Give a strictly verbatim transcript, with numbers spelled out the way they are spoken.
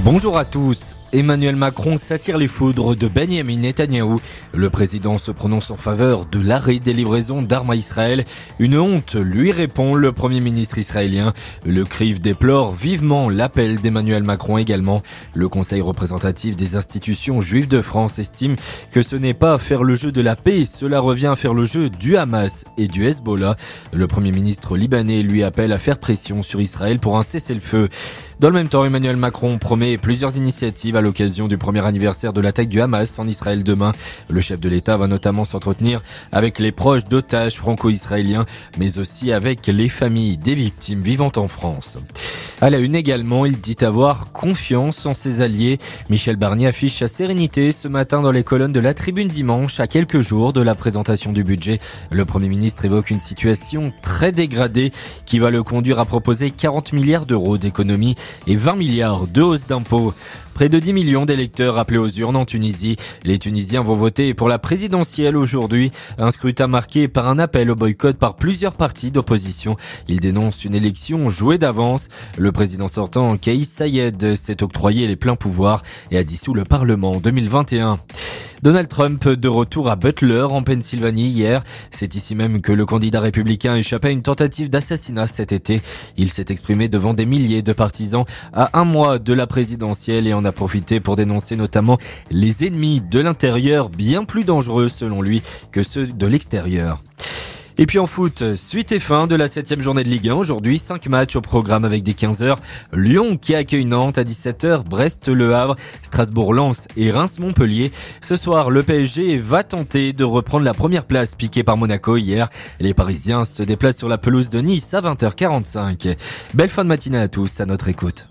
Bonjour à tous. Emmanuel Macron s'attire les foudres de Benyamin Netanyahou. Le président se prononce en faveur de l'arrêt des livraisons d'armes à Israël. Une honte, lui répond le premier ministre israélien. Le C R I F déplore vivement l'appel d'Emmanuel Macron également. Le Conseil représentatif des institutions juives de France estime que ce n'est pas faire le jeu de la paix, cela revient à faire le jeu du Hamas et du Hezbollah. Le premier ministre libanais lui appelle à faire pression sur Israël pour un cessez-le-feu. Dans le même temps, Emmanuel Macron promet plusieurs initiatives à l'occasion du premier anniversaire de l'attaque du Hamas en Israël demain. Le chef de l'État va notamment s'entretenir avec les proches d'otages franco-israéliens, mais aussi avec les familles des victimes vivant en France. À la une également, il dit avoir confiance en ses alliés. Michel Barnier affiche sa sérénité ce matin dans les colonnes de la Tribune dimanche, à quelques jours de la présentation du budget. Le Premier ministre évoque une situation très dégradée qui va le conduire à proposer quarante milliards d'euros d'économies et vingt milliards de hausse d'impôts. Près de dix millions d'électeurs appelés aux urnes en Tunisie. Les Tunisiens vont voter pour la présidentielle aujourd'hui. Un scrutin marqué par un appel au boycott par plusieurs partis d'opposition. Ils dénoncent une élection jouée d'avance. Le président sortant, Kais Saied, s'est octroyé les pleins pouvoirs et a dissous le Parlement en deux mille vingt et un. Donald Trump de retour à Butler en Pennsylvanie hier. C'est ici même que le candidat républicain échappait à une tentative d'assassinat cet été. Il s'est exprimé devant des milliers de partisans à un mois de la présidentielle et en a profité pour dénoncer notamment les ennemis de l'intérieur bien plus dangereux selon lui que ceux de l'extérieur. Et puis en foot, suite et fin de la septième journée de Ligue un. Aujourd'hui, cinq matchs au programme avec des quinze heures. Lyon qui accueille Nantes à dix-sept heures, Brest-Le Havre, Strasbourg-Lens et Reims-Montpellier. Ce soir, le P S G va tenter de reprendre la première place piquée par Monaco hier. Les Parisiens se déplacent sur la pelouse de Nice à vingt heures quarante-cinq. Belle fin de matinée à tous, à notre écoute.